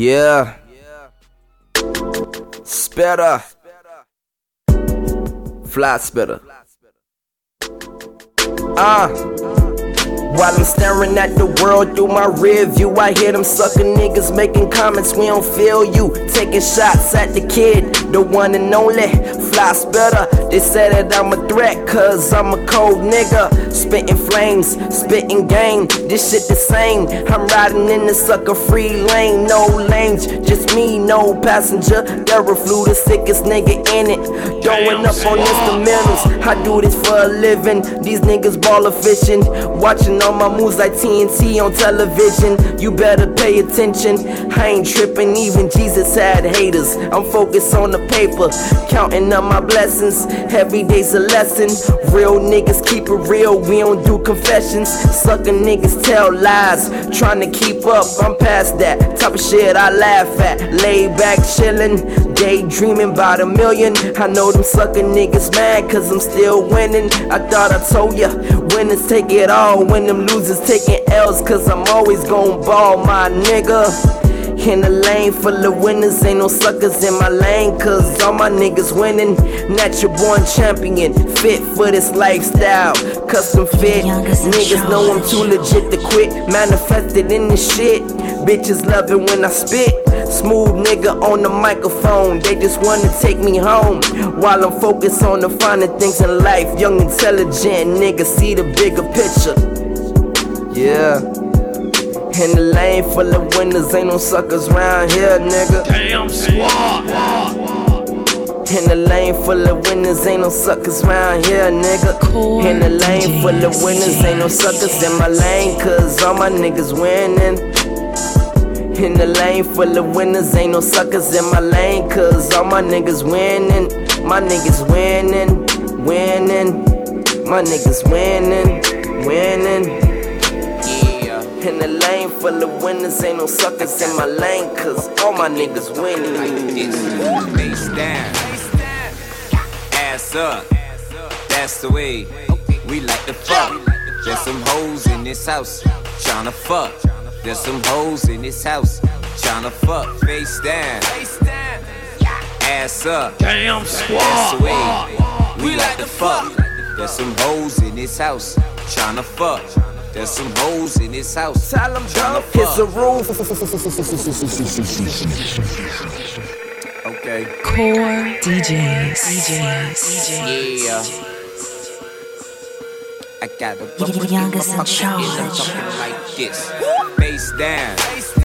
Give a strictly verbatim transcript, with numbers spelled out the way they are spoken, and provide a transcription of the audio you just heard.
Yeah. Spitter. Fly spitter. Ah. Uh. While I'm staring at the world through my rear view, I hear them sucker niggas making comments, we don't feel you. Taking shots at the kid, the one and only Fly Spitter. They say that I'm a threat cause I'm a cold nigga. Spitting flames, spitting game, this shit the same. I'm riding in the sucker free lane, no lanes, just me, no passenger. Derek flew the sickest nigga in it, throwing up on instrumentals. I do this for a living, these niggas baller fishing, watching all my moves like T N T on television. You better pay attention, I ain't tripping, even Jesus had haters. I'm focused on the paper, counting up my blessings. Every day's a lesson, real niggas keep it real, we don't do confessions. Sucker niggas tell lies, trying to keep up, I'm past that type of shit I laugh at. Lay back chillin', daydreaming about a million. I know them sucker niggas mad cause I'm still winning. I thought I told ya, winners take it all, when them losers taking L's, cause I'm always gon' ball, my nigga. In the lane full of winners, ain't no suckers in my lane, cause all my niggas winning. Natural born champion, fit for this lifestyle, custom fit. Niggas know I'm too legit to quit, manifested in this shit. Bitches love it when I spit, smooth nigga on the microphone. They just wanna take me home, while I'm focused on the finer things in life. Young intelligent nigga see the bigger picture. Yeah. In the lane full of winners, ain't no suckers round here, nigga. Damn squad. In the lane full of winners, ain't no suckers round here, nigga. In the lane full of winners, ain't no suckers in my lane, cause all my niggas winning. In the lane full of winners, ain't no suckers in my lane, cause all my niggas winning. My niggas winning, winning. My niggas winning, winning. In the lane full of winners, ain't no suckers in my lane, cause all my niggas winning. Face down, ass up, that's the way we like to fuck. There's some hoes in this house, tryna fuck. There's some hoes in this house, tryna fuck. Face down, ass up, Damn that's the way we like to fuck. There's some hoes in this house, tryna fuck. There's some hoes in this house. Tell them, bro, it's a rule. Okay. Core D Js. D Js. Yeah. I got a Youngest in charge. like this. Face down.